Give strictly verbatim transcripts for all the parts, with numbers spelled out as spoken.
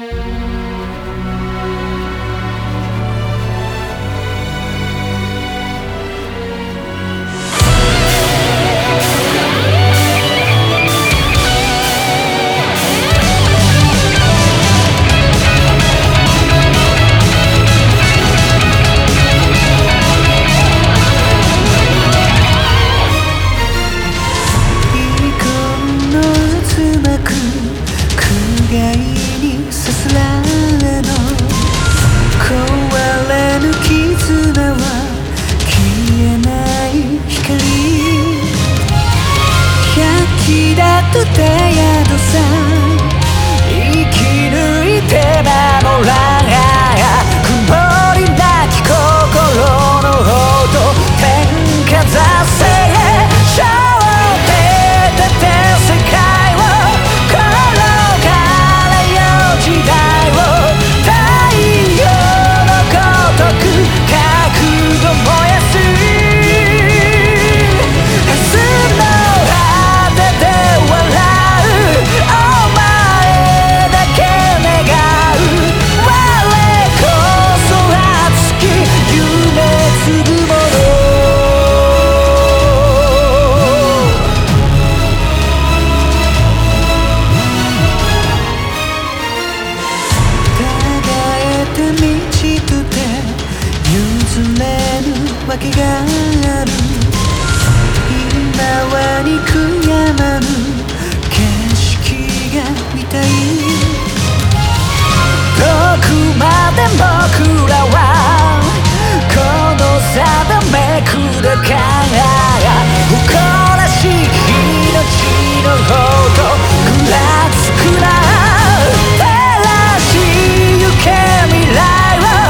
とて宿さ生き抜いて守ら曇りなき心のほど天下座せショーで出て世界を転がれよ時代を太陽のごとく覚悟燃やすわけがある今は憎やまぬ景色が見たいどこまで僕らはこの定め砕か誇らしい命のほどぐらつくな照らしゆけ未来を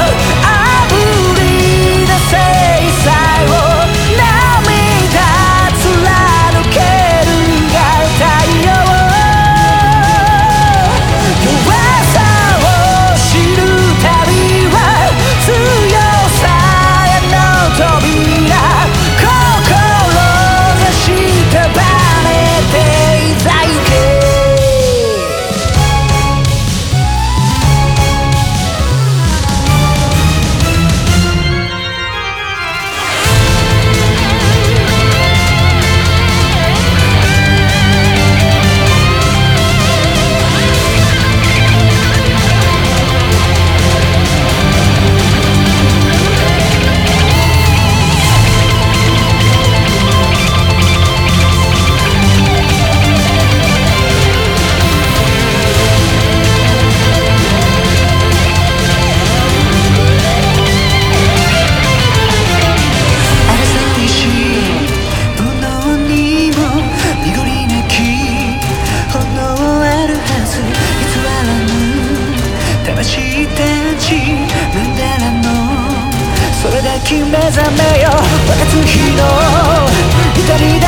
目覚めよ若月の光